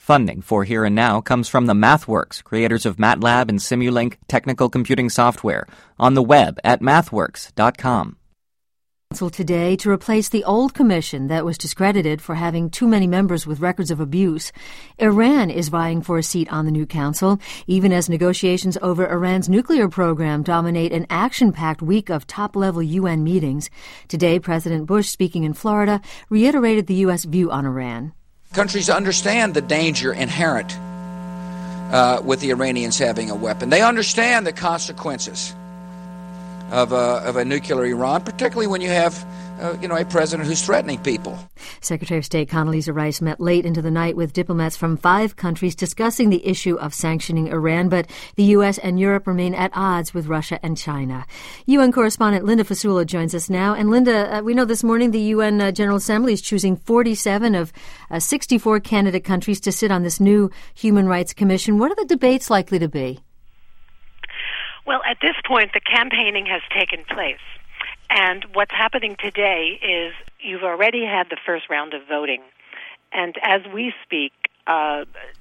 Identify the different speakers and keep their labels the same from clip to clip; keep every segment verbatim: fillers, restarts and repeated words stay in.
Speaker 1: Funding for Here and Now comes from the MathWorks, creators of MATLAB and Simulink technical computing software, on the web at mathworks dot com.
Speaker 2: Council today to replace the old commission that was discredited for having too many members with records of abuse. Iran is vying for a seat on the new council, even as negotiations over Iran's nuclear program dominate an action-packed week of top-level U N meetings. Today, President Bush, speaking in Florida, reiterated the U S view on Iran.
Speaker 3: Countries understand the danger inherent uh, with the Iranians having a weapon. They understand the consequences of a, of a nuclear Iran, particularly when you have uh, you know, a president who's threatening people.
Speaker 2: Secretary of State Condoleezza Rice met late into the night with diplomats from five countries discussing the issue of sanctioning Iran, but the U S and Europe remain at odds with Russia and China. U N correspondent Linda Fasula joins us now. And Linda, uh, we know this morning the U N uh, General Assembly is choosing forty-seven of uh, sixty-four candidate countries to sit on this new Human Rights Commission. What are the debates likely to be?
Speaker 4: Well, at this point, the campaigning has taken place. And what's happening today is you've already had the first round of voting. And as we speak, uh,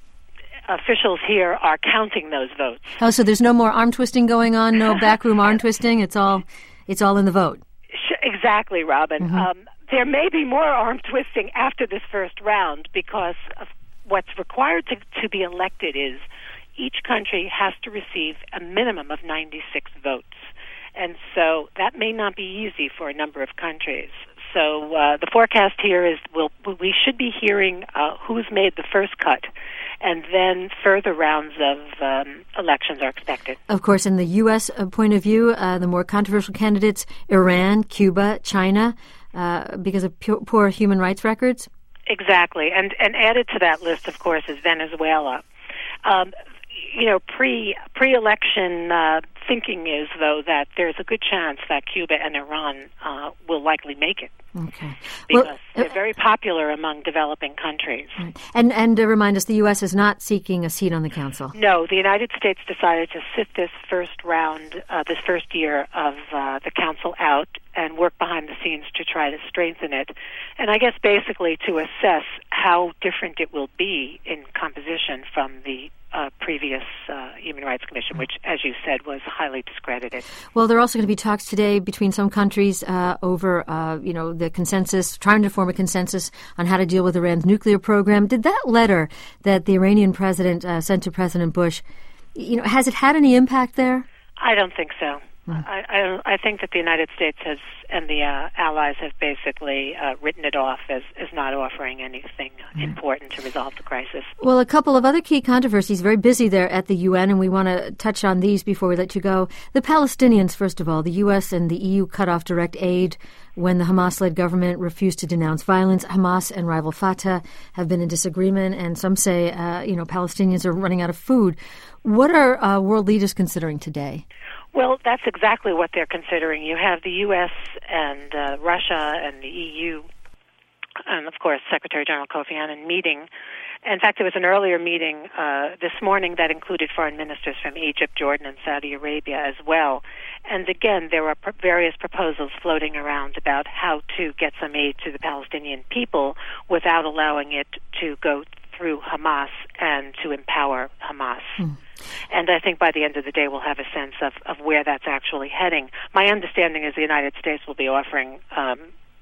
Speaker 4: officials here are counting those votes.
Speaker 2: Oh, so there's no more arm twisting going on, no backroom arm twisting? It's all it's all in the vote.
Speaker 4: Exactly, Robin. Mm-hmm. Um, there may be more arm twisting after this first round because of what's required to, to be elected is each country has to receive a minimum of ninety-six votes. And so that may not be easy for a number of countries. So uh, the forecast here is we'll, we should be hearing uh, who's made the first cut, and then further rounds of um, elections are expected.
Speaker 2: Of course, in the U S point of view, uh, the more controversial candidates, Iran, Cuba, China, uh, because of pu- poor human rights records?
Speaker 4: Exactly. And, and added to that list, of course, is Venezuela. Um, you know, pre, pre-election uh, thinking is, though, that there's a good chance that Cuba and Iran uh, will likely make it.
Speaker 2: Okay.
Speaker 4: Because
Speaker 2: well, uh,
Speaker 4: they're very popular among developing countries.
Speaker 2: Right. And and to remind us, the U S is not seeking a seat on the council.
Speaker 4: No, the United States decided to sit this first round, uh, this first year of uh, the council out and work behind the scenes to try to strengthen it. And I guess basically to assess how different it will be in composition from the Uh, previous uh, Human Rights Commission, which, as you said, was highly discredited.
Speaker 2: Well, there are also going to be talks today between some countries uh, over, uh, you know, the consensus, trying to form a consensus on how to deal with Iran's nuclear program. Did that letter that the Iranian president uh, sent to President Bush, you know, has it had any impact there?
Speaker 4: I don't think so. Mm. I, I, I think that the United States has and the uh, allies have basically uh, written it off as, as not offering anything mm. important to resolve the crisis.
Speaker 2: Well, a couple of other key controversies, very busy there at the U N, and we want to touch on these before we let you go. The Palestinians, first of all, the U S and the E U cut off direct aid when the Hamas-led government refused to denounce violence. Hamas and rival Fatah have been in disagreement, and some say, uh, you know, Palestinians are running out of food. What are uh, world leaders considering today?
Speaker 4: Well, that's exactly what they're considering. You have the U S and uh, Russia and the E U, and of course Secretary General Kofi Annan meeting. In fact, there was an earlier meeting uh, this morning that included foreign ministers from Egypt, Jordan, and Saudi Arabia as well. And again, there are pr- various proposals floating around about how to get some aid to the Palestinian people without allowing it to go through Hamas and to empower Hamas. Hmm. And I think by the end of the day, we'll have a sense of, of where that's actually heading. My understanding is the United States will be offering um,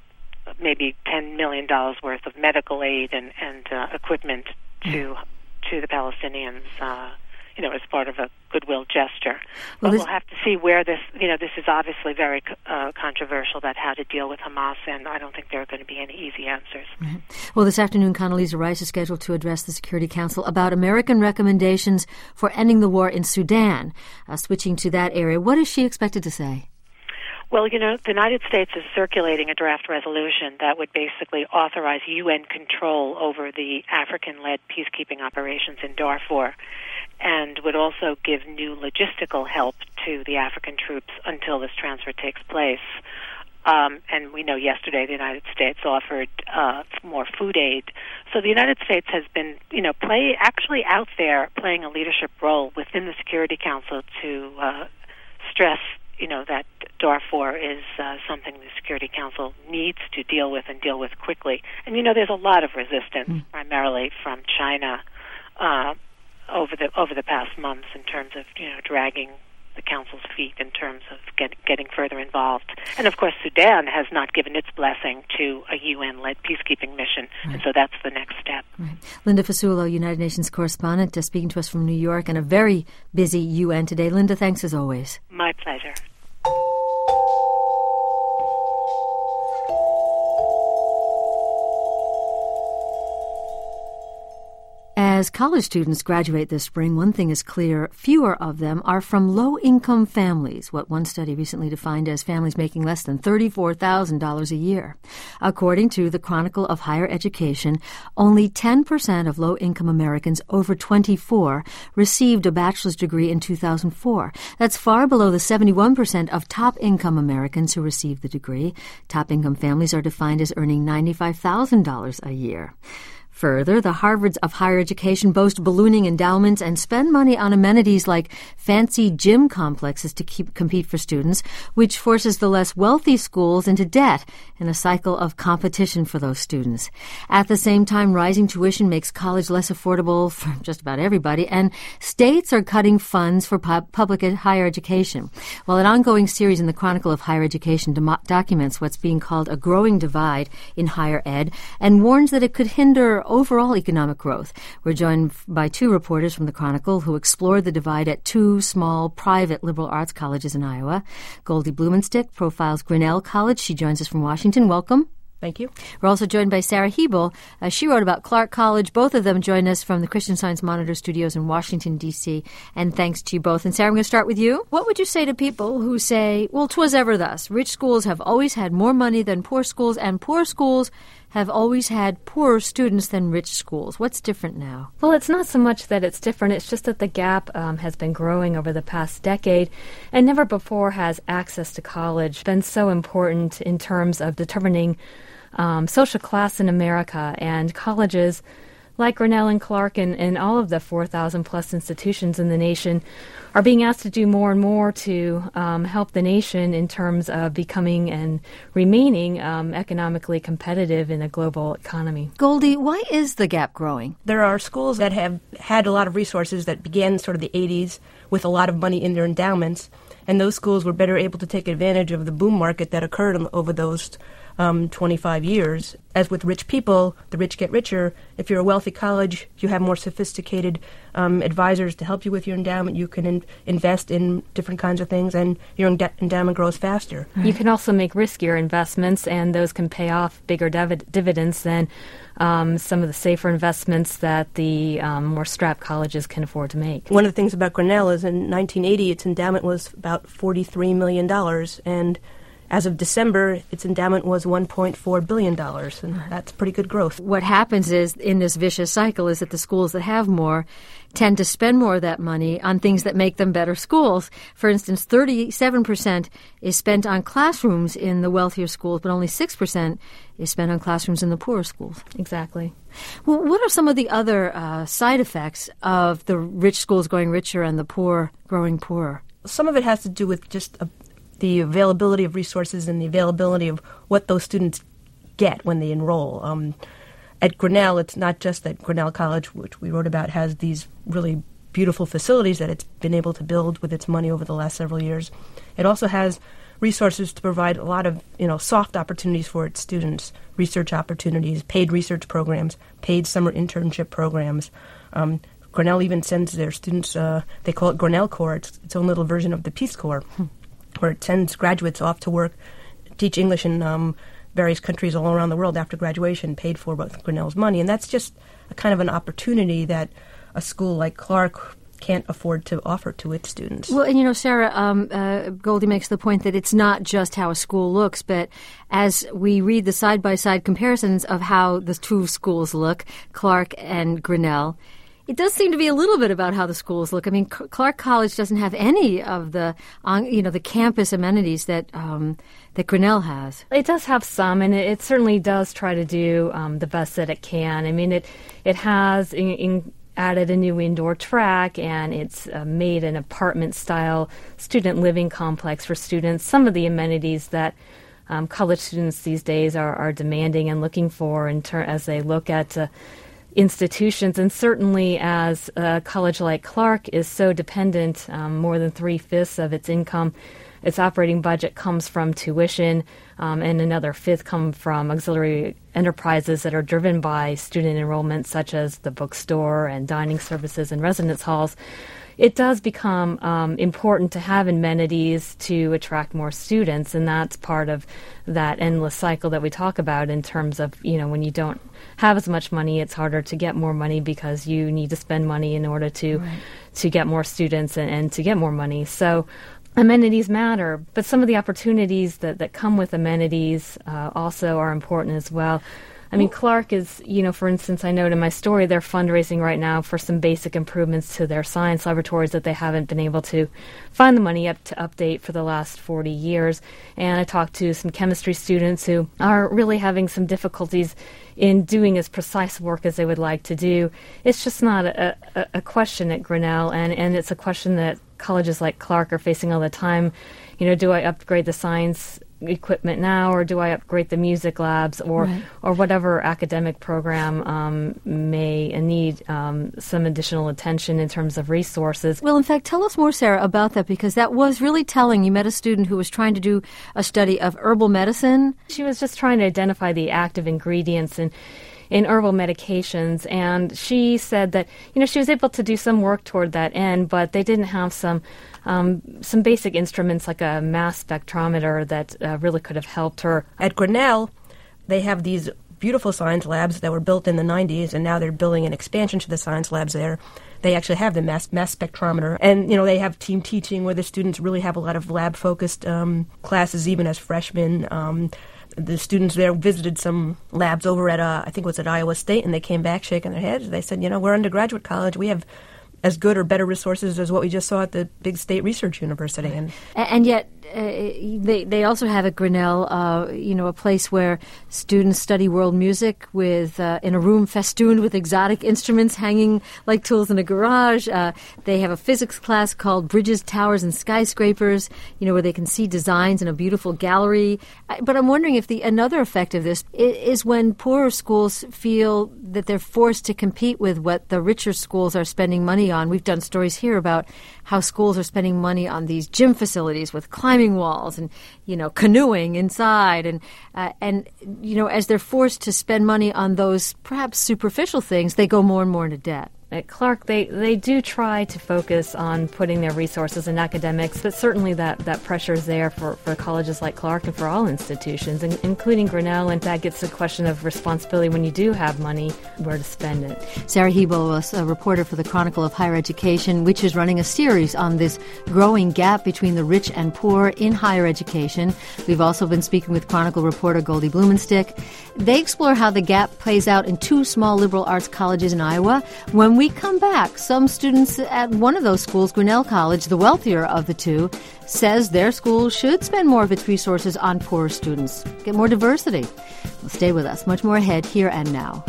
Speaker 4: maybe ten million dollars worth of medical aid and, and uh, equipment to to the Palestinians, uh, you know, as part of a goodwill gesture. Well, but we'll have to see where this, you know, this is obviously very uh, controversial about how to deal with Hamas, and I don't think there are going to be any easy answers.
Speaker 2: Right. Well, this afternoon, Condoleezza Rice is scheduled to address the Security Council about American recommendations for ending the war in Sudan. Uh, switching to that area, what is she expected to say?
Speaker 4: Well, you know, the United States is circulating a draft resolution that would basically authorize U N control over the African-led peacekeeping operations in Darfur, and would also give new logistical help to the African troops until this transfer takes place. Um, and we know yesterday the United States offered uh, more food aid. So the United States has been, you know, play actually out there playing a leadership role within the Security Council to uh, stress, you know, that Darfur is uh, something the Security Council needs to deal with and deal with quickly. And, you know, there's a lot of resistance, mm. primarily from China, uh, over the over the past months in terms of you know dragging the council's feet in terms of get, getting further involved. And of course, Sudan has not given its blessing to a U N-led peacekeeping mission, right. And so that's the next step.
Speaker 2: Right. Linda Fasulo, United Nations correspondent, uh, speaking to us from New York, and a very busy U N today. Linda, thanks as always.
Speaker 4: My pleasure.
Speaker 2: As college students graduate this spring, one thing is clear. Fewer of them are from low-income families, what one study recently defined as families making less than thirty-four thousand dollars a year. According to the Chronicle of Higher Education, only ten percent of low-income Americans over twenty-four received a bachelor's degree in two thousand four. That's far below the seventy-one percent of top-income Americans who received the degree. Top-income families are defined as earning ninety-five thousand dollars a year. Further, the Harvards of higher education boast ballooning endowments and spend money on amenities like fancy gym complexes to keep, compete for students, which forces the less wealthy schools into debt in a cycle of competition for those students. At the same time, rising tuition makes college less affordable for just about everybody, and states are cutting funds for pub- public ed- higher education. While an ongoing series in the Chronicle of Higher Education do- documents what's being called a growing divide in higher ed and warns that it could hinder overall economic growth. We're joined by two reporters from the Chronicle who explored the divide at two small private liberal arts colleges in Iowa. Goldie Blumenstick profiles Grinnell College. She joins us from Washington. Welcome.
Speaker 5: Thank you.
Speaker 2: We're also joined by Sarah Hebel. Uh, she wrote about Clark College. Both of them join us from the Christian Science Monitor studios in Washington, D C, and thanks to you both. And Sarah, I'm going to start with you. What would you say to people who say, well, 'twas ever thus. Rich schools have always had more money than poor schools, and poor schools have always had poorer students than rich schools. What's different now?
Speaker 5: Well, it's not so much that it's different. It's just that the gap um, has been growing over the past decade, and never before has access to college been so important in terms of determining um, social class in America. And colleges like Grinnell and Clark and, and all of the four thousand plus institutions in the nation are being asked to do more and more to um, help the nation in terms of becoming and remaining um, economically competitive in a global economy.
Speaker 2: Goldie, why is the gap growing?
Speaker 6: There are schools that have had a lot of resources that began in sort of the eighties with a lot of money in their endowments, and those schools were better able to take advantage of the boom market that occurred over those Um, twenty-five years. As with rich people, the rich get richer. If you're a wealthy college, you have more sophisticated um, advisors to help you with your endowment. You can in- invest in different kinds of things, and your enda- endowment grows faster.
Speaker 5: You can also make riskier investments, and those can pay off bigger div- dividends than um, some of the safer investments that the um, more strapped colleges can afford to make.
Speaker 6: One of the things about Grinnell is in nineteen eighty, its endowment was about forty-three million dollars, and as of December, its endowment was one point four billion dollars, and that's pretty good growth.
Speaker 2: What happens is, in this vicious cycle, is that the schools that have more tend to spend more of that money on things that make them better schools. For instance, thirty-seven percent is spent on classrooms in the wealthier schools, but only six percent is spent on classrooms in the poorer schools.
Speaker 5: Exactly.
Speaker 2: Well, what are some of the other uh, side effects of the rich schools going richer and the poor growing poorer?
Speaker 6: Some of it has to do with just a the availability of resources and the availability of what those students get when they enroll. Um, at Grinnell, it's not just that Grinnell College, which we wrote about, has these really beautiful facilities that it's been able to build with its money over the last several years. It also has resources to provide a lot of, you know, soft opportunities for its students, research opportunities, paid research programs, paid summer internship programs. Um, Grinnell even sends their students, uh, they call it Grinnell Corps, it's its own little version of the Peace Corps, hmm. where it sends graduates off to work, teach English in um, various countries all around the world after graduation, paid for by Grinnell's money. And that's just a kind of an opportunity that a school like Clark can't afford to offer to its students.
Speaker 2: Well, and you know, Sarah, um, uh, Goldie makes the point that it's not just how a school looks, but as we read the side-by-side comparisons of how the two schools look, Clark and Grinnell, it does seem to be a little bit about how the schools look. I mean, C- Clark College doesn't have any of the, on, you know, the campus amenities that um, that Grinnell has.
Speaker 5: It does have some, and it, it certainly does try to do um, the best that it can. I mean, it it has in, in added a new indoor track, and it's uh, made an apartment-style student living complex for students. Some of the amenities that um, college students these days are, are demanding and looking for in ter- as they look at Uh, institutions. And certainly as a college like Clark is so dependent, um, more than three-fifths of its income, its operating budget comes from tuition, um, and another fifth come from auxiliary enterprises that are driven by student enrollment, such as the bookstore and dining services and residence halls. It does become um, important to have amenities to attract more students, and that's part of that endless cycle that we talk about in terms of, you know, when you don't have as much money, it's harder to get more money because you need to spend money in order to right. to get more students and, and to get more money. So amenities matter, but some of the opportunities that, that come with amenities uh, also are important as well. I mean, Clark is, you know, for instance, I note in my story, they're fundraising right now for some basic improvements to their science laboratories that they haven't been able to find the money up to update for the last forty years. And I talked to some chemistry students who are really having some difficulties in doing as precise work as they would like to do. It's just not a, a, a question at Grinnell, and, and it's a question that colleges like Clark are facing all the time. You know, do I upgrade the science equipment now, or do I upgrade the music labs, or right. or whatever academic program um, may need um, some additional attention in terms of resources?
Speaker 2: Well, in fact, tell us more, Sarah, about that, because that was really telling. You met a student who was trying to do a study of herbal medicine.
Speaker 5: She was just trying to identify the active ingredients in in herbal medications, and she said that, you know, she was able to do some work toward that end, but they didn't have some um, some basic instruments like a mass spectrometer that uh, really could have helped her.
Speaker 6: At Grinnell, they have these beautiful science labs that were built in the nineties, and now they're building an expansion to the science labs there. They actually have the mass, mass spectrometer, and, you know, they have team teaching where the students really have a lot of lab-focused um, classes, even as freshmen. Um, the students there visited some labs over at, uh, I think it was at Iowa State, and they came back shaking their heads. They said, you know, we're undergraduate college. We have as good or better resources as what we just saw at the big state research university. And
Speaker 2: and yet uh, they they also have at Grinnell, uh, you know, a place where students study world music with uh, in a room festooned with exotic instruments hanging like tools in a garage. Uh, they have a physics class called Bridges, Towers, and Skyscrapers, you know, where they can see designs in a beautiful gallery. But I'm wondering if the another effect of this is when poorer schools feel that they're forced to compete with what the richer schools are spending money on. We've done stories here about how schools are spending money on these gym facilities with climbing walls and, you know, canoeing inside. And, uh, and you know, as they're forced to spend money on those perhaps superficial things, they go more and more into debt.
Speaker 5: At Clark, they, they do try to focus on putting their resources in academics, but certainly that, that pressure is there for, for colleges like Clark and for all institutions, in, including Grinnell, and that gets the question of responsibility when you do have money, where to spend it.
Speaker 2: Sarah Hebel was a reporter for the Chronicle of Higher Education, which is running a series on this growing gap between the rich and poor in higher education. We've also been speaking with Chronicle reporter Goldie Blumenstick. They explore how the gap plays out in two small liberal arts colleges in Iowa. When we come back, some students at one of those schools, Grinnell College, the wealthier of the two, says their school should spend more of its resources on poorer students, get more diversity. Well, stay with us. Much more ahead, here and now.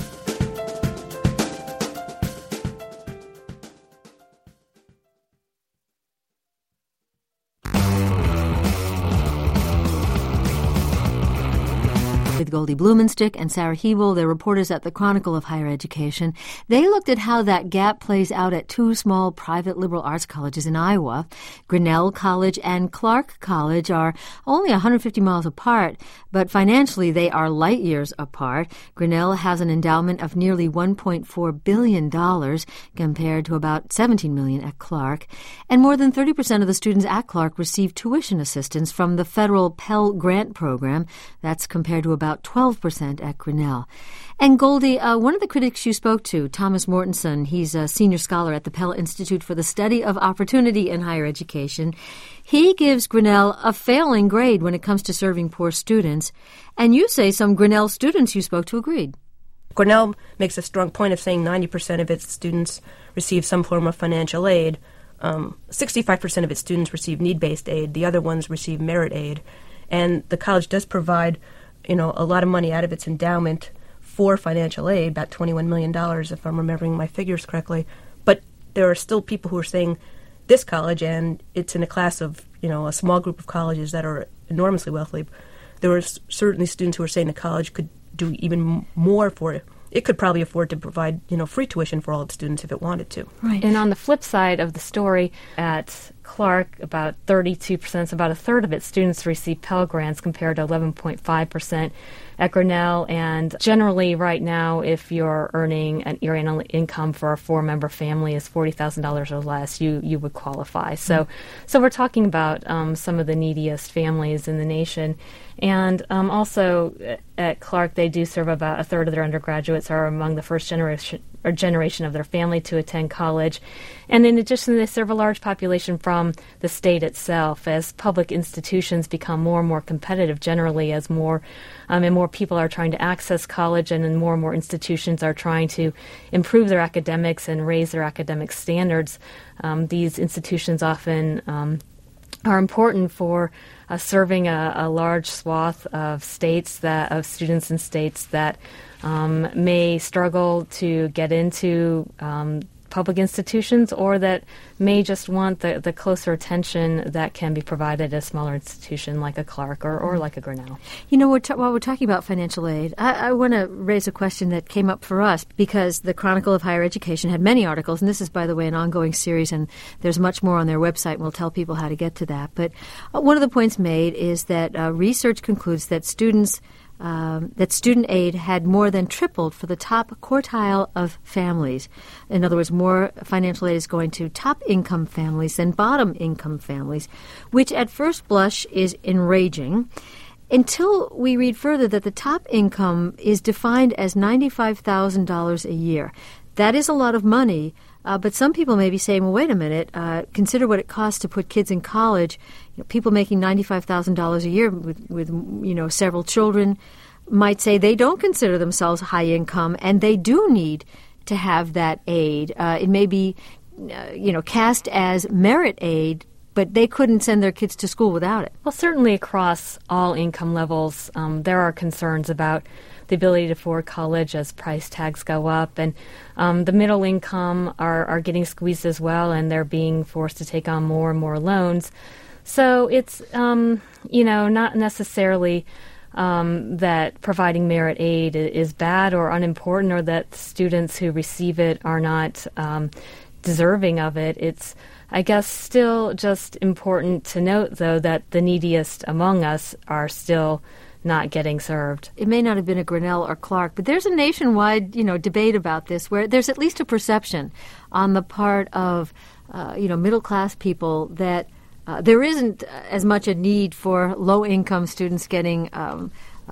Speaker 2: With Goldie Blumenstick and Sarah Hebel, they're reporters at the Chronicle of Higher Education. They looked at how that gap plays out at two small private liberal arts colleges in Iowa. Grinnell College and Clark College are only one hundred fifty miles apart, but financially they are light years apart. Grinnell has an endowment of nearly one point four billion dollars compared to about seventeen million dollars at Clark. And more than thirty percent of the students at Clark receive tuition assistance from the federal Pell Grant program. That's compared to about twelve percent at Grinnell. And Goldie, uh, one of the critics you spoke to, Thomas Mortensen, he's a senior scholar at the Pell Institute for the Study of Opportunity in Higher Education. He gives Grinnell a failing grade when it comes to serving poor students. And you say some Grinnell students you spoke to agreed.
Speaker 6: Grinnell makes a strong point of saying ninety percent of its students receive some form of financial aid. Um, sixty-five percent of its students receive need-based aid. The other ones receive merit aid. And the college does provide, you know, a lot of money out of its endowment for financial aid, about twenty-one million dollars, if I'm remembering my figures correctly. But there are still people who are saying this college, and it's in a class of, you know, a small group of colleges that are enormously wealthy. There are certainly students who are saying the college could do even more for it could probably afford to provide, you know, free tuition for all its students if it wanted to.
Speaker 5: Right. And on the flip side of the story, at Clark, about thirty-two percent, so about a third of its students receive Pell Grants compared to eleven point five percent at Grinnell. And generally right now, if you're earning an your annual income for a four-member family is forty thousand dollars or less, you, you would qualify. So, mm-hmm. so we're talking about um, some of the neediest families in the nation. And um, also at Clark, they do serve about a third of their undergraduates are among the first generation or generation of their family to attend college. And in addition, they serve a large population from the state itself as public institutions become more and more competitive generally as more um, and more people are trying to access college, and then more and more institutions are trying to improve their academics and raise their academic standards. Um, these institutions often um, are important for uh, serving a, a large swath of states that of students in states that um, may struggle to get into um, public institutions, or that may just want the, the closer attention that can be provided at a smaller institution like a Clark or, or like a Grinnell.
Speaker 2: You know, we're ta- while we're talking about financial aid, I, I want to raise a question that came up for us because the Chronicle of Higher Education had many articles, and this is, by the way, an ongoing series, and there's much more on their website, and we'll tell people how to get to that. But uh, one of the points made is that uh, research concludes that students Um, that student aid had more than tripled for the top quartile of families. In other words, more financial aid is going to top income families than bottom income families, which at first blush is enraging, until we read further that the top income is defined as ninety-five thousand dollars a year. That is a lot of money, uh, but some people may be saying, well, wait a minute, uh, consider what it costs to put kids in college. You know, people making ninety-five thousand dollars a year with, with, you know, several children might say they don't consider themselves high income, and they do need to have that aid. Uh, it may be, uh, you know, cast as merit aid, but they couldn't send their kids to school without it.
Speaker 5: Well, certainly across all income levels, um, there are concerns about the ability to afford college as price tags go up. And um, the middle income are, are getting squeezed as well, and they're being forced to take on more and more loans. So it's, um, you know, not necessarily um, that providing merit aid is bad or unimportant, or that students who receive it are not um, deserving of it. It's, I guess, still just important to note, though, that the neediest among us are still not getting served.
Speaker 2: It may not have been a Grinnell or Clark, but there's a nationwide, you know, debate about this, where there's at least a perception on the part of, uh, you know, middle-class people that uh, there isn't as much a need for low-income students getting um,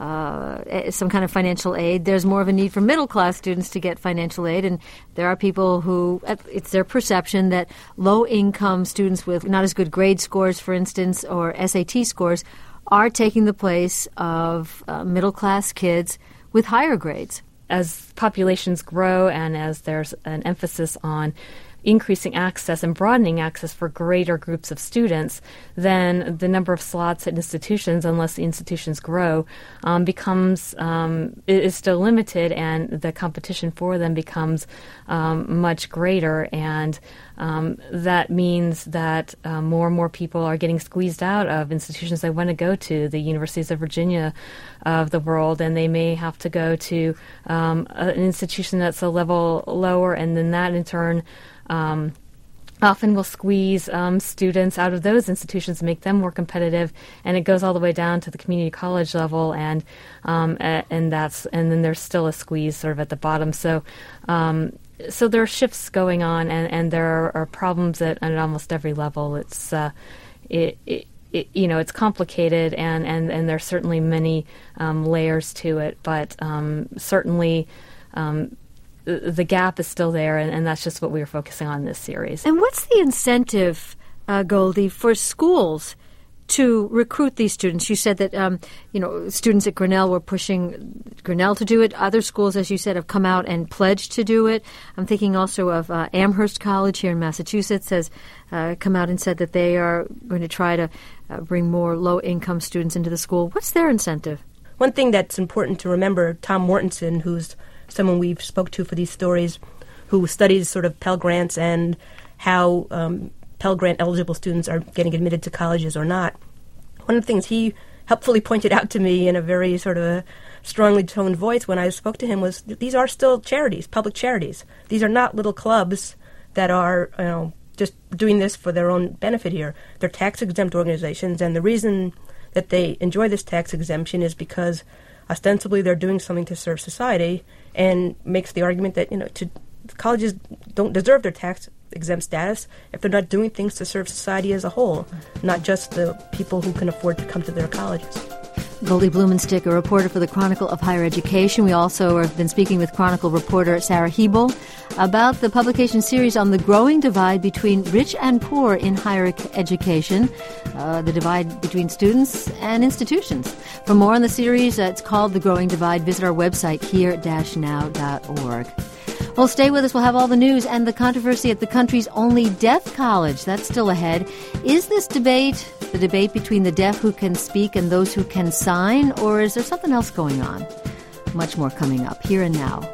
Speaker 2: uh, some kind of financial aid. There's more of a need for middle-class students to get financial aid, and there are people who, it's their perception that low-income students with not as good grade scores, for instance, or S A T scores, are taking the place of uh, middle-class kids with higher grades.
Speaker 5: As populations grow and as there's an emphasis on increasing access and broadening access for greater groups of students, then the number of slots at institutions, unless the institutions grow, um, becomes um, is still limited, and the competition for them becomes um, much greater. And um, that means that uh, more and more people are getting squeezed out of institutions they want to go to, the Universities of Virginia of the world, and they may have to go to um, an institution that's a level lower, and then that in turn Um, often will squeeze um, students out of those institutions, make them more competitive, and it goes all the way down to the community college level, and um, and that's and then there's still a squeeze sort of at the bottom. So um, so there are shifts going on, and, and there are, are problems at, at almost every level. It's uh, it, it, it you know it's complicated, and, and, and there's certainly many um, layers to it, but um, certainly. Um, The gap is still there, and, and that's just what we were focusing on in this series.
Speaker 2: And what's the incentive, uh, Goldie, for schools to recruit these students? You said that um, you know students at Grinnell were pushing Grinnell to do it. Other schools, as you said, have come out and pledged to do it. I'm thinking also of uh, Amherst College here in Massachusetts has uh, come out and said that they are going to try to uh, bring more low-income students into the school. What's their incentive?
Speaker 6: One thing that's important to remember, Tom Mortensen, who's someone we've spoke to for these stories, who studies sort of Pell Grants and how um, Pell Grant eligible students are getting admitted to colleges or not. One of the things he helpfully pointed out to me in a very sort of a strongly toned voice when I spoke to him was these are still charities, public charities. These are not little clubs that are, you know, just doing this for their own benefit here. They're tax-exempt organizations, and the reason that they enjoy this tax exemption is because ostensibly they're doing something to serve society, and makes the argument that, you know, to, colleges don't deserve their tax-exempt status if they're not doing things to serve society as a whole, not just the people who can afford to come to their colleges.
Speaker 2: Goldie Blumenstick, a reporter for the Chronicle of Higher Education. We also have been speaking with Chronicle reporter Sarah Hebel about the publication series on the growing divide between rich and poor in higher education, uh, the divide between students and institutions. For more on the series, uh, it's called The Growing Divide. Visit our website, here dash now dot org. Well, stay with us. We'll have all the news and the controversy at the country's only deaf college. That's still ahead. Is this debate the debate between the deaf who can speak and those who can sign, or is there something else going on? Much more coming up here and now.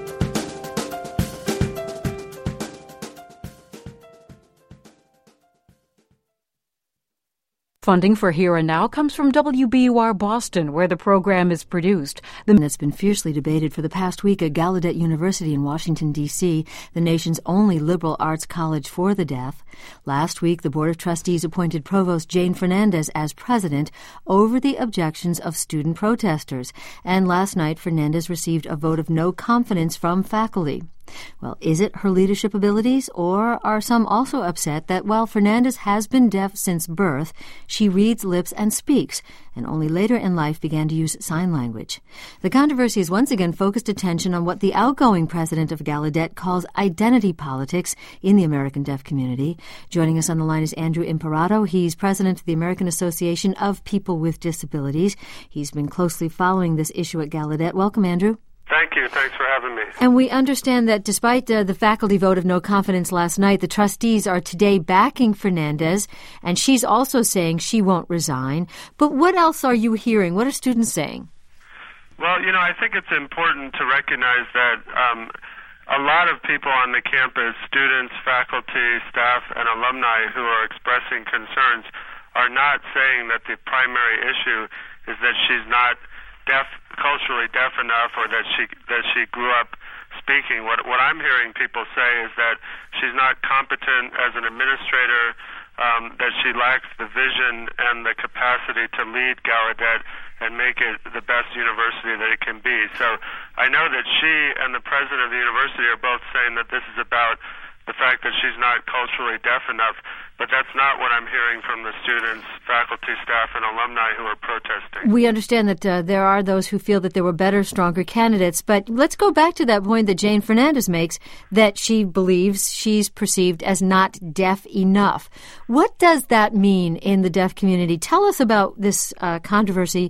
Speaker 7: Funding for Here and Now comes from W B U R Boston, where the program is produced.
Speaker 2: The that's been fiercely debated for the past week at Gallaudet University in Washington, D C, the nation's only liberal arts college for the deaf. Last week, the Board of Trustees appointed Provost Jane Fernandez as president over the objections of student protesters. And last night, Fernandez received a vote of no confidence from faculty. Well, is it her leadership abilities, or are some also upset that while Fernandez has been deaf since birth, she reads lips and speaks, and only later in life began to use sign language? The controversy has once again focused attention on what the outgoing president of Gallaudet calls identity politics in the American deaf community. Joining us on the line is Andrew Imparato. He's president of the American Association of People with Disabilities. He's been closely following this issue at Gallaudet. Welcome, Andrew.
Speaker 8: Thank you. Thanks for having me.
Speaker 2: And we understand that despite uh, the faculty vote of no confidence last night, the trustees are today backing Fernandez, and she's also saying she won't resign. But what else are you hearing? What are students saying?
Speaker 8: Well, you know, I think it's important to recognize that um, a lot of people on the campus, students, faculty, staff, and alumni who are expressing concerns are not saying that the primary issue is that she's not deaf, culturally deaf enough, or that she that she grew up speaking. What what I'm hearing people say is that she's not competent as an administrator, um, that she lacks the vision and the capacity to lead Gallaudet and make it the best university that it can be. So I know that she and the president of the university are both saying that this is about the fact that she's not culturally deaf enough, but that's not what I'm hearing from the students, faculty, staff, and alumni who are protesting.
Speaker 2: We understand that uh, there are those who feel that there were better, stronger candidates, but let's go back to that point that Jane Fernandez makes, that she believes she's perceived as not deaf enough. What does that mean in the deaf community? Tell us about this uh, controversy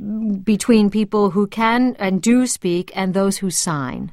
Speaker 2: between people who can and do speak and those who sign.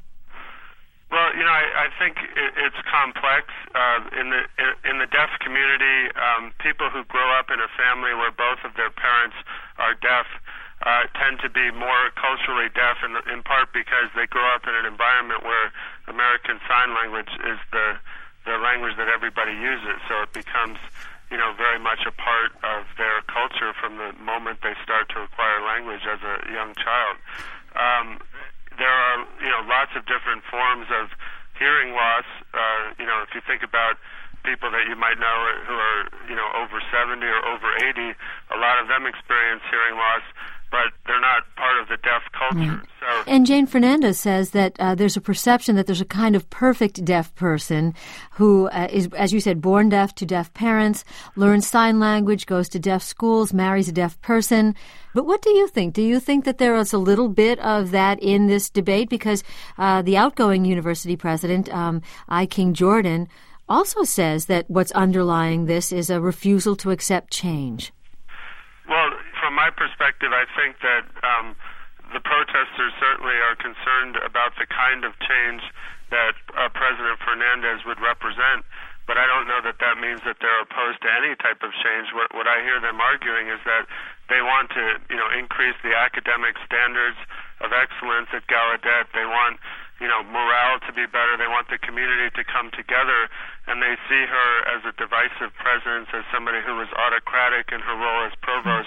Speaker 8: Well, you know, I, I think it, it's complex. Uh, in the in, in the deaf community, um, people who grow up in a family where both of their parents are deaf uh, tend to be more culturally deaf, in, in part because they grow up in an environment where American Sign Language is the the language that everybody uses. So it becomes, you know, very much a part of their culture from the moment they start to acquire language as a young child. Um, There are, you know, lots of different forms of hearing loss. Uh, you know, if you think about people that you might know who are, you know, over seventy or over eighty, a lot of them experience hearing loss, but they're not part of the deaf culture.
Speaker 2: Mm.
Speaker 8: So,
Speaker 2: and Jane Fernandez says that uh, there's a perception that there's a kind of perfect deaf person who uh, is, as you said, born deaf to deaf parents, learns sign language, goes to deaf schools, marries a deaf person. But what do you think? Do you think that there is a little bit of that in this debate? Because uh, the outgoing university president, um, I. King Jordan, also says that what's underlying this is a refusal to accept change.
Speaker 8: Well, from my perspective, I think that um, the protesters certainly are concerned about the kind of change that uh, President Fernandez would represent, but I don't know that that means that they're opposed to any type of change. What, what I hear them arguing is that they want to, you know, increase the academic standards of excellence at Gallaudet. They want, you know, morale to be better. They want the community to come together, and they see her as a divisive presence, as somebody who was autocratic in her role as provost,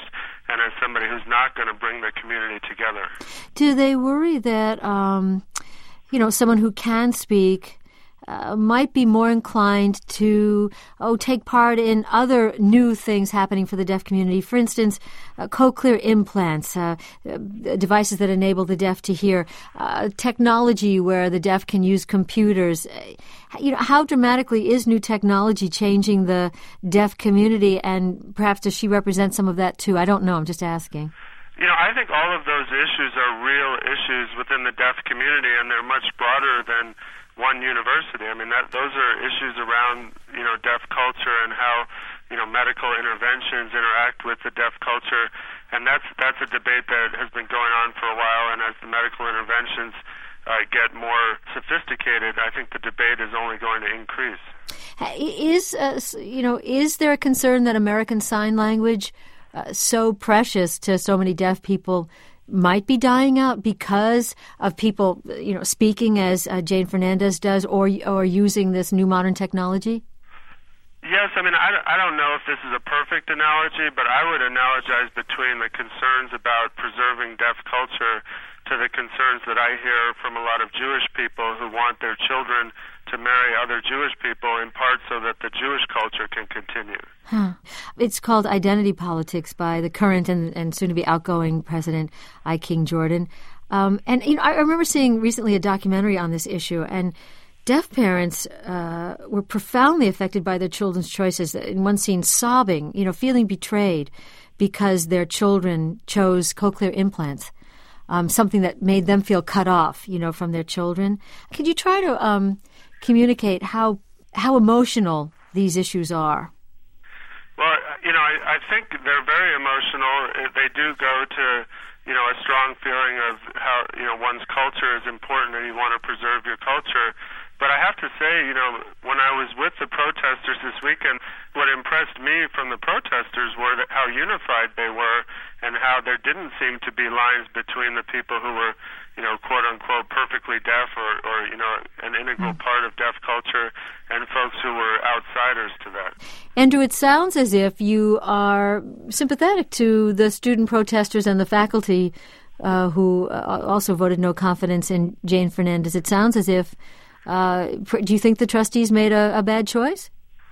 Speaker 8: and as somebody who's not going to bring the community together.
Speaker 2: Do they worry that, um, you know, someone who can speak Uh, might be more inclined to, oh, take part in other new things happening for the deaf community? For instance, uh, cochlear implants, uh, uh, devices that enable the deaf to hear, uh, technology where the deaf can use computers. Uh, you know, how dramatically is new technology changing the deaf community, and perhaps does she represent some of that too? I don't know. I'm just asking.
Speaker 8: You know, I think all of those issues are real issues within the deaf community, and they're much broader than one university. I mean, that those are issues around, you know, deaf culture and how, you know, medical interventions interact with the deaf culture, and that's that's a debate that has been going on for a while. And as the medical interventions uh, get more sophisticated, I think the debate is only going to increase.
Speaker 2: Is uh, you know, is there a concern that American Sign Language, uh, so precious to so many deaf people, might be dying out because of people, you know, speaking as uh, Jane Fernandez does, or or using this new modern technology?
Speaker 8: Yes, I mean, I, I don't know if this is a perfect analogy, but I would analogize between the concerns about preserving deaf culture to the concerns that I hear from a lot of Jewish people who want their children to marry other Jewish people, in part so that the Jewish culture can continue.
Speaker 2: Huh. It's called Identity Politics by the current and, and soon-to-be outgoing president, I. King Jordan. Um, and you know, I remember seeing recently a documentary on this issue, and deaf parents uh, were profoundly affected by their children's choices. In one scene, sobbing, you know, feeling betrayed because their children chose cochlear implants, um, something that made them feel cut off, you know, from their children. Could you try to um, communicate how how emotional these issues are?
Speaker 8: Well, you know, I, I think they're very emotional. They do go to, you know, a strong feeling of how, you know, one's culture is important and you want to preserve your culture. But I have to say, you know, when I was with the protesters this weekend, what impressed me from the protesters were that how unified they were and how there didn't seem to be lines between the people who were, you know, quote-unquote perfectly deaf or, or, you know, an integral part of deaf culture and folks who were outsiders to that.
Speaker 2: Andrew, it sounds as if you are sympathetic to the student protesters and the faculty uh, who uh, also voted no confidence in Jane Fernandez. It sounds as if Uh, do you think the trustees made a, a bad choice?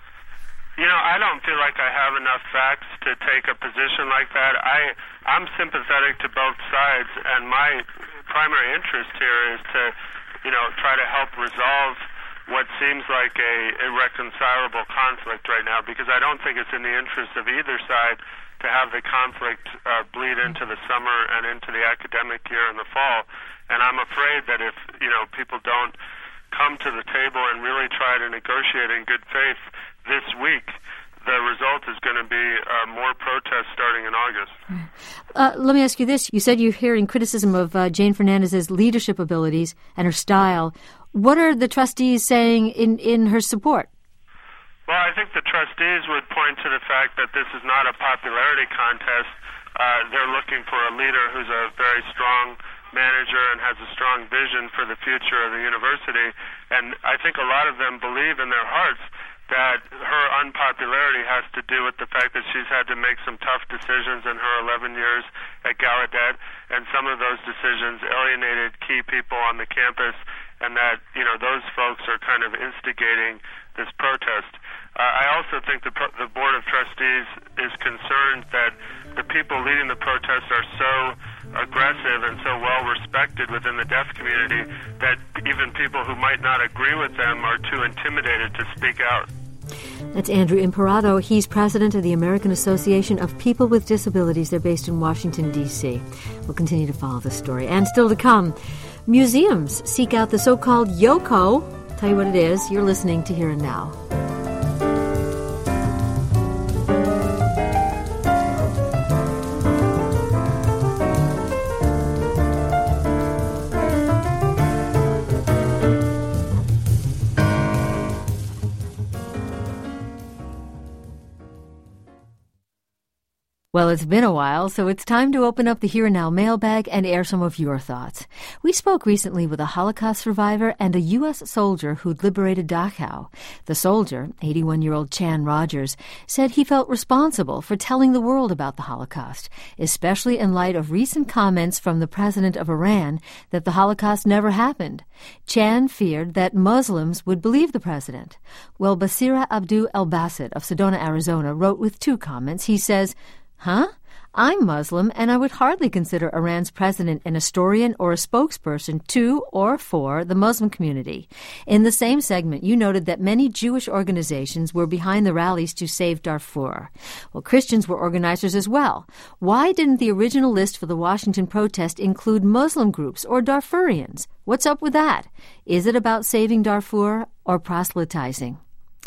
Speaker 8: You know, I don't feel like I have enough facts to take a position like that. I, I'm sympathetic to both sides, and my primary interest here is to, you know, try to help resolve what seems like a irreconcilable conflict right now, because I don't think it's in the interest of either side to have the conflict uh, bleed into the summer and into the academic year in the fall. And I'm afraid that if, you know, people don't come to the table and really try to negotiate in good faith this week, the result is going to be uh, more protests starting in August.
Speaker 2: Uh, let me ask you this. You said you're hearing criticism of uh, Jane Fernandez's leadership abilities and her style. What are the trustees saying in, in her support?
Speaker 8: Well, I think the trustees would point to the fact that this is not a popularity contest. Uh, they're looking for a leader who's a very strong manager and has a strong vision for the future of the university. And I think a lot of them believe in their hearts that her unpopularity has to do with the fact that she's had to make some tough decisions in her eleven years at Gallaudet, and some of those decisions alienated key people on the campus, and that, you know, those folks are kind of instigating this protest. Uh, I also think the, pro- the Board of Trustees is concerned that the people leading the protest are so aggressive and so well respected within the deaf community that even people who might not agree with them are too intimidated to speak out.
Speaker 2: That's Andrew Imparato. He's president of the American Association of People with Disabilities. They're based in Washington, D C We'll continue to follow this story. And still to come, museums seek out the so-called Yoko. Tell you what it is. You're listening to Here and Now. Well, it's been a while, so it's time to open up the Here and Now mailbag and air some of your thoughts. We spoke recently with a Holocaust survivor and a U S soldier who'd liberated Dachau. The soldier, eighty-one-year-old Chan Rogers, said he felt responsible for telling the world about the Holocaust, especially in light of recent comments from the president of Iran that the Holocaust never happened. Chan feared that Muslims would believe the president. Well, Basira Abdu El-Basset of Sedona, Arizona, wrote with two comments. He says, Huh? I'm Muslim, and I would hardly consider Iran's president an historian or a spokesperson to or for the Muslim community. In the same segment, you noted that many Jewish organizations were behind the rallies to save Darfur. Well, Christians were organizers as well. Why didn't the original list for the Washington protest include Muslim groups or Darfurians? What's up with that? Is it about saving Darfur or proselytizing?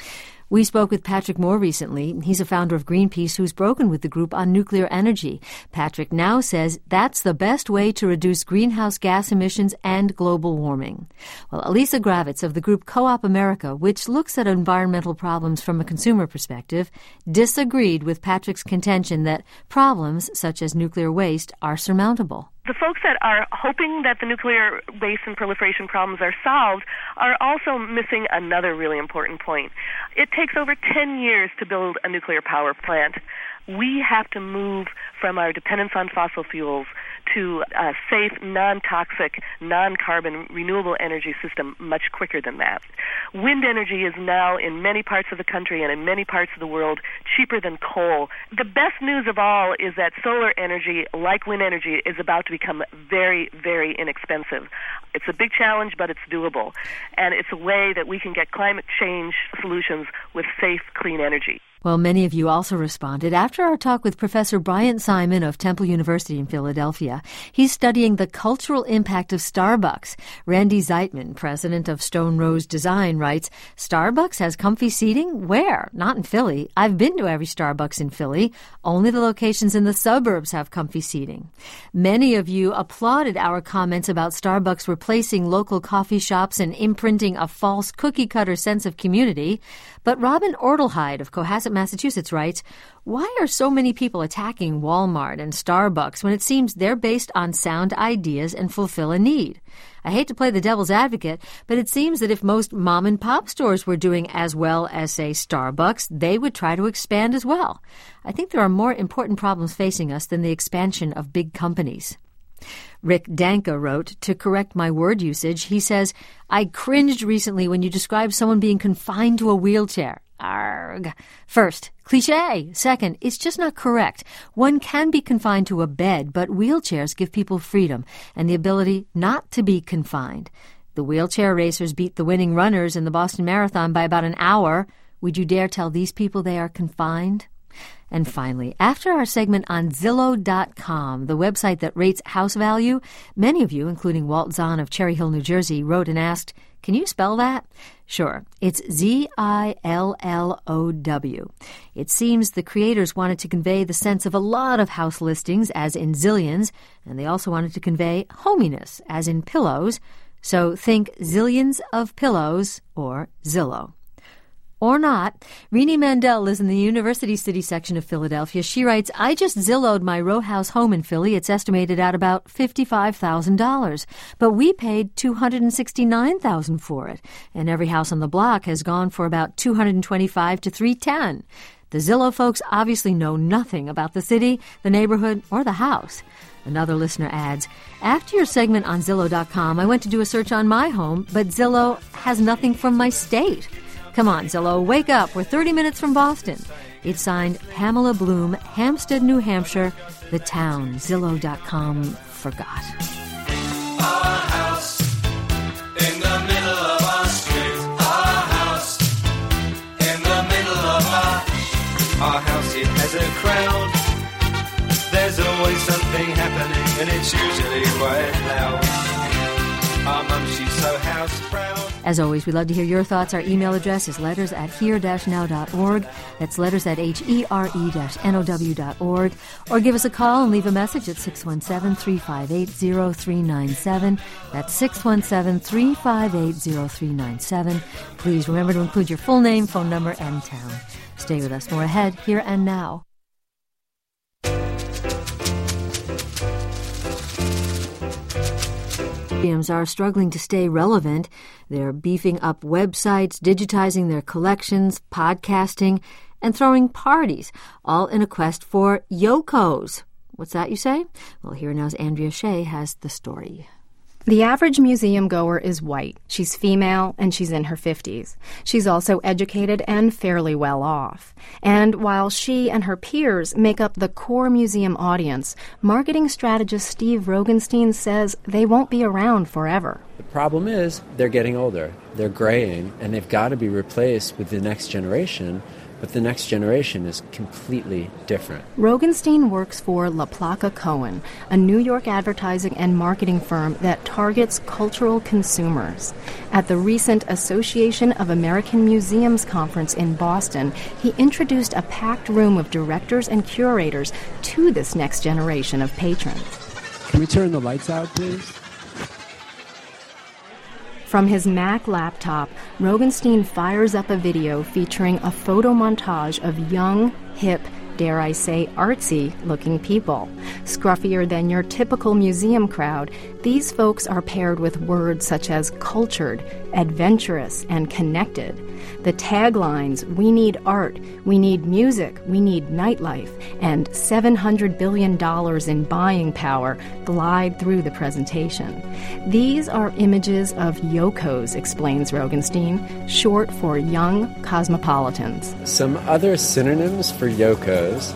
Speaker 2: We spoke with Patrick Moore recently. He's a founder of Greenpeace who's broken with the group on nuclear energy. Patrick now says that's the best way to reduce greenhouse gas emissions and global warming. Well, Elisa Gravitz of the group Co-op America, which looks at environmental problems from a consumer perspective, disagreed with Patrick's contention that problems such as nuclear waste are surmountable.
Speaker 9: The folks that are hoping that the nuclear waste and proliferation problems are solved are also missing another really important point. It takes over ten years to build a nuclear power plant. We have to move from our dependence on fossil fuels to a safe, non-toxic, non-carbon, renewable energy system much quicker than that. Wind energy is now in many parts of the country and in many parts of the world cheaper than coal. The best news of all is that solar energy, like wind energy, is about to become very, very inexpensive. It's a big challenge, but it's doable. And it's a way that we can get climate change solutions with safe, clean energy.
Speaker 2: Well, many of you also responded after our talk with Professor Bryant Simon of Temple University in Philadelphia. He's studying the cultural impact of Starbucks. Randy Zeitman, president of Stone Rose Design, writes, Starbucks has comfy seating? Where? Not in Philly. I've been to every Starbucks in Philly. Only the locations in the suburbs have comfy seating. Many of you applauded our comments about Starbucks replacing local coffee shops and imprinting a false cookie-cutter sense of community. But Robin Ortelheide of Cohasset, Massachusetts writes, why are so many people attacking Walmart and Starbucks when it seems they're based on sound ideas and fulfill a need? I hate to play the devil's advocate, but it seems that if most mom-and-pop stores were doing as well as, say, Starbucks, they would try to expand as well. I think there are more important problems facing us than the expansion of big companies. Rick Danka wrote, to correct my word usage, he says, I cringed recently when you described someone being confined to a wheelchair. Arrgh. First, cliché. Second, it's just not correct. One can be confined to a bed, but wheelchairs give people freedom and the ability not to be confined. The wheelchair racers beat the winning runners in the Boston Marathon by about an hour. Would you dare tell these people they are confined? And finally, after our segment on Zillow dot com, the website that rates house value, many of you, including Walt Zahn of Cherry Hill, New Jersey, wrote and asked, can you spell that? Sure. It's Z I L L O W. It seems the creators wanted to convey the sense of a lot of house listings, as in zillions, and they also wanted to convey hominess, as in pillows. So think zillions of pillows or Zillow. Or not. Rini Mandel lives in the University City section of Philadelphia. She writes, I just Zillowed my row house home in Philly. It's estimated at about fifty-five thousand dollars. But we paid two hundred sixty-nine thousand dollars for it. And every house on the block has gone for about two hundred twenty-five to three hundred ten thousand dollars. The Zillow folks obviously know nothing about the city, the neighborhood, or the house. Another listener adds, after your segment on Zillow dot com, I went to do a search on my home, but Zillow has nothing from my state. Come on, Zillow, wake up. We're thirty minutes from Boston. It's signed Pamela Bloom, Hampstead, New Hampshire, the town Zillow dot com forgot.
Speaker 10: Our house in the middle of our street. Our house in the middle of our... Our house, it has a crowd. There's always something happening, and it's usually quite loud. Our mum, she's so house proud.
Speaker 2: As always, we'd love to hear your thoughts. Our email address is letters at here dash now dot org. That's letters at H E R E dash N O W dot org. Or give us a call and leave a message at six one seven, three five eight, zero three nine seven. That's six one seven, three five eight, zero three nine seven. Please remember to include your full name, phone number, and town. Stay with us. More ahead, here and now. Museums are struggling to stay relevant. They're beefing up websites, digitizing their collections, podcasting, and throwing parties, all in a quest for yokos. What's that, you say? Well, here now's Andrea Shea has the story.
Speaker 11: The average museum goer is white. She's female, and she's in her fifties. She's also educated and fairly well off. And while she and her peers make up the core museum audience, marketing strategist Steve Rogenstein says they won't be around forever.
Speaker 12: The problem is they're getting older. They're graying, and they've got to be replaced with the next generation. But the next generation is completely different.
Speaker 11: Rogenstein works for La Placa Cohen, a New York advertising and marketing firm that targets cultural consumers. At the recent Association of American Museums conference in Boston, he introduced a packed room of directors and curators to this next generation of patrons.
Speaker 12: Can we turn the lights out, please?
Speaker 11: From his Mac laptop, Rogenstein fires up a video featuring a photo montage of young, hip, dare I say, artsy-looking people. Scruffier than your typical museum crowd, these folks are paired with words such as cultured, adventurous, and connected. The taglines, "We need art," "We need music," "We need nightlife," and seven hundred billion dollars in buying power glide through the presentation. These are images of yokos, explains Rogenstein, short for young cosmopolitans.
Speaker 12: Some other synonyms for yokos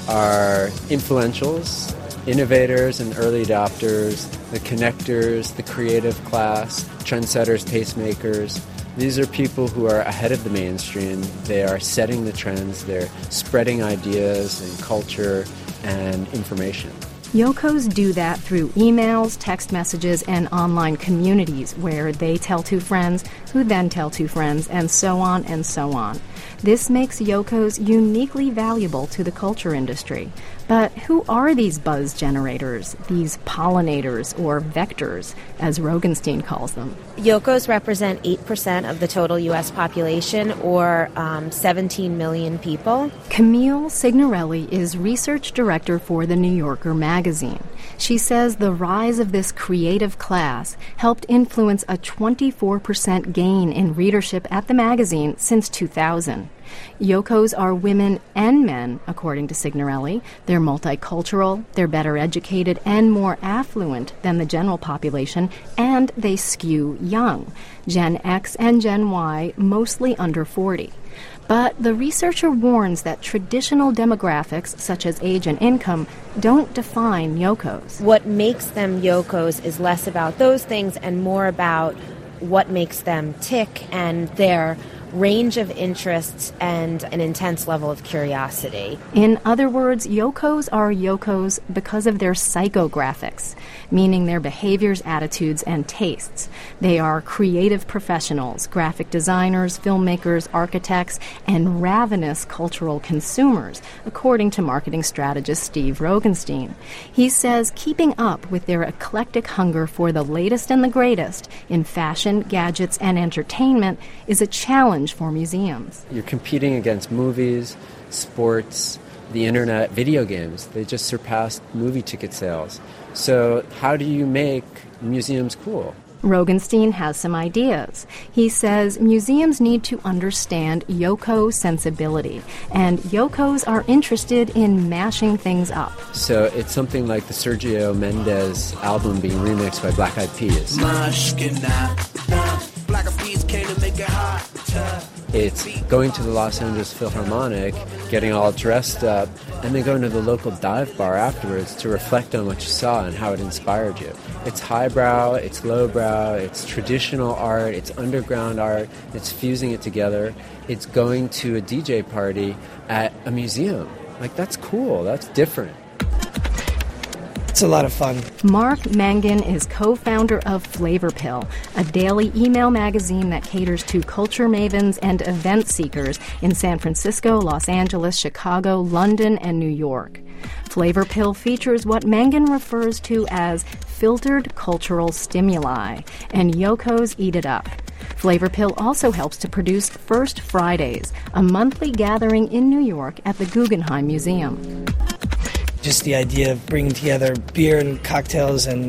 Speaker 12: are influentials, innovators and early adopters, the connectors, the creative class, trendsetters, tastemakers. These are people who are ahead of the mainstream. They are setting the trends. They're spreading ideas and culture and information.
Speaker 11: Yokos do that through emails, text messages, and online communities where they tell two friends, who then tell two friends, and so on and so on. This makes yokos uniquely valuable to the culture industry. But who are these buzz generators, these pollinators or vectors, as Rogenstein calls them?
Speaker 13: Yokos represent eight percent of the total U S population, or um, seventeen million people.
Speaker 11: Camille Signorelli is research director for The New Yorker magazine. She says the rise of this creative class helped influence a twenty-four percent gain in readership at the magazine since two thousand. Yokos are women and men, according to Signorelli. They're multicultural, they're better educated and more affluent than the general population, and they skew young. Gen X and Gen Y, mostly under forty. But the researcher warns that traditional demographics, such as age and income, don't define yokos.
Speaker 13: What makes them yokos is less about those things and more about what makes them tick and their range of interests and an intense level of curiosity.
Speaker 11: In other words, yokos are yokos because of their psychographics, meaning their behaviors, attitudes, and tastes. They are creative professionals, graphic designers, filmmakers, architects, and ravenous cultural consumers, according to marketing strategist Steve Rogenstein. He says keeping up with their eclectic hunger for the latest and the greatest in fashion, gadgets, and entertainment is a challenge for museums.
Speaker 12: You're competing against movies, sports, the internet, video games. They just surpassed movie ticket sales. So how do you make museums cool?
Speaker 11: Rogenstein has some ideas. He says museums need to understand yoko sensibility, and yokos are interested in mashing things up.
Speaker 12: So it's something like the Sergio Mendes album being remixed by Black Eyed Peas. It's going to the Los Angeles Philharmonic, getting all dressed up, and then going to the local dive bar afterwards to reflect on what you saw and how it inspired you. It's highbrow, it's lowbrow, it's traditional art, it's underground art, it's fusing it together. It's going to a D J party at a museum. Like, that's cool, that's different.
Speaker 14: It's a lot of fun.
Speaker 11: Mark Mangan is co-founder of Flavor Pill, a daily email magazine that caters to culture mavens and event seekers in San Francisco, Los Angeles, Chicago, London, and New York. Flavor Pill features what Mangan refers to as filtered cultural stimuli, and yokos eat it up. Flavor Pill also helps to produce First Fridays, a monthly gathering in New York at the Guggenheim Museum.
Speaker 14: Just the idea of bringing together beer and cocktails and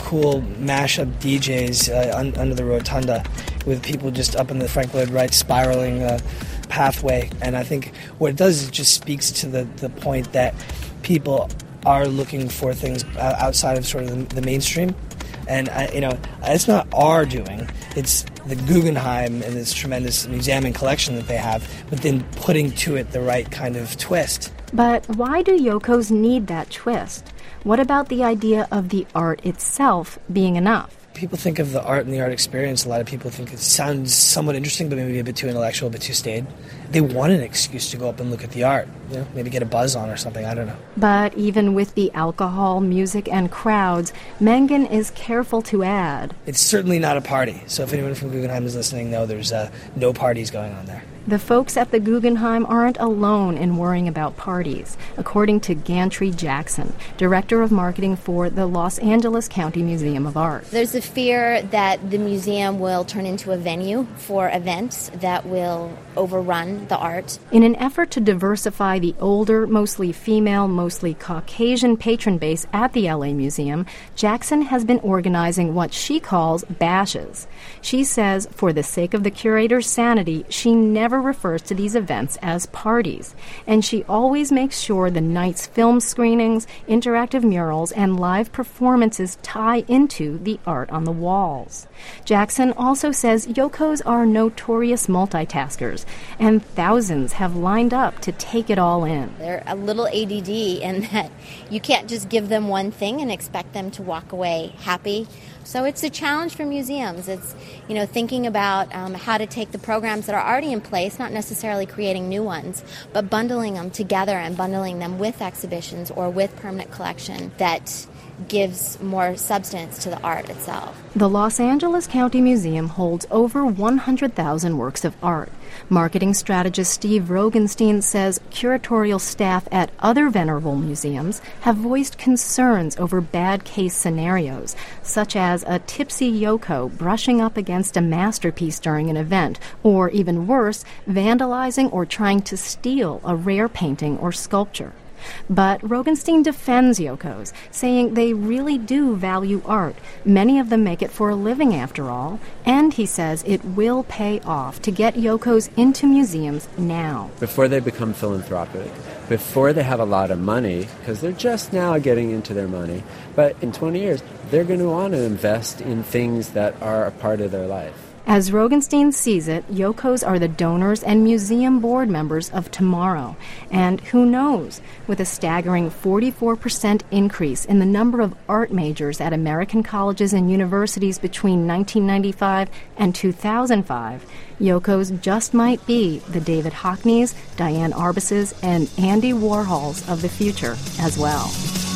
Speaker 14: cool mashup D Js uh, un- under the rotunda with people just up in the Frank Lloyd Wright spiraling uh, pathway. And I think what it does is it just speaks to the, the point that people are looking for things outside of sort of the, the mainstream. And, I, you know, it's not our doing. It's the Guggenheim and this tremendous museum and collection that they have, but then putting to it the right kind of twist.
Speaker 11: But why do Yokos need that twist? What about the idea of the art itself being enough?
Speaker 14: People think of the art and the art experience. A lot of people think it sounds somewhat interesting, but maybe a bit too intellectual, a bit too staid. They want an excuse to go up and look at the art, you know, maybe get a buzz on or something, I don't know.
Speaker 11: But even with the alcohol, music, and crowds, Mengen is careful to add,
Speaker 14: it's certainly not a party. So if anyone from Guggenheim is listening, no, there's uh, no parties going on there.
Speaker 11: The folks at the Guggenheim aren't alone in worrying about parties, according to Gantry Jackson, Director of Marketing for the Los Angeles County Museum of Art.
Speaker 15: There's a fear that the museum will turn into a venue for events that will overrun the art.
Speaker 11: In an effort to diversify the older, mostly female, mostly Caucasian patron base at the L A Museum, Jackson has been organizing what she calls bashes. She says, for the sake of the curator's sanity, she never refers to these events as parties, and she always makes sure the night's film screenings, interactive murals, and live performances tie into the art on the walls. Jackson also says Yokos are notorious multitaskers, and thousands have lined up to take it all in.
Speaker 15: They're a little A D D in that you can't just give them one thing and expect them to walk away happy. So it's a challenge for museums. It's, you know, thinking about um, how to take the programs that are already in place, not necessarily creating new ones, but bundling them together and bundling them with exhibitions or with permanent collection that gives more substance to the art itself.
Speaker 11: The Los Angeles County Museum holds over one hundred thousand works of art. Marketing strategist Steve Rogenstein says curatorial staff at other venerable museums have voiced concerns over bad case scenarios, such as a tipsy Yoko brushing up against a masterpiece during an event, or even worse, vandalizing or trying to steal a rare painting or sculpture. But Rogenstein defends Yokos, saying they really do value art. Many of them make it for a living, after all. And he says it will pay off to get Yokos into museums now.
Speaker 12: Before they become philanthropic, before they have a lot of money, because they're just now getting into their money, but in twenty years, they're going to want to invest in things that are a part of their life.
Speaker 11: As Rogenstein sees it, Yokos are the donors and museum board members of tomorrow. And who knows, with a staggering forty-four percent increase in the number of art majors at American colleges and universities between nineteen ninety-five and two thousand five, Yokos just might be the David Hockneys, Diane Arbises, and Andy Warhols of the future as well.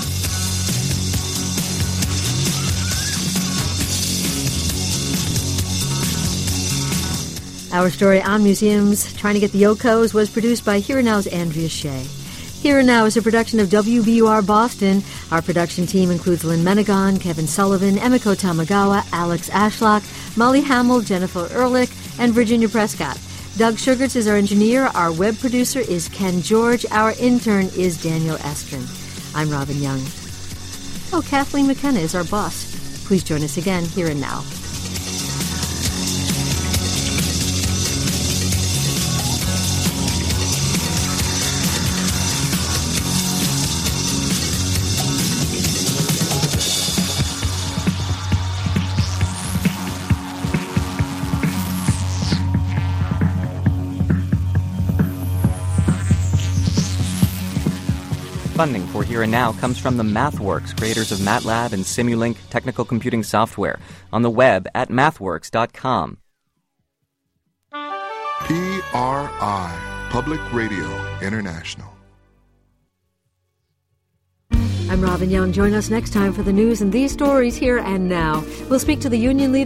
Speaker 2: Our story on museums trying to get the Yokos was produced by Here and Now's Andrea Shea. Here and Now is a production of W B U R Boston. Our production team includes Lynn Menegon, Kevin Sullivan, Emiko Tamagawa, Alex Ashlock, Molly Hamill, Jennifer Ehrlich, and Virginia Prescott. Doug Sugarts is our engineer. Our web producer is Ken George. Our intern is Daniel Estrin. I'm Robin Young. Oh, Kathleen McKenna is our boss. Please join us again Here and Now.
Speaker 1: Funding for Here and Now comes from the MathWorks, creators of MATLAB and Simulink technical computing software, on the web at mathworks dot com.
Speaker 16: P R I, Public Radio International.
Speaker 2: I'm Robin Young. Join us next time for the news and these stories Here and Now. We'll speak to the union leader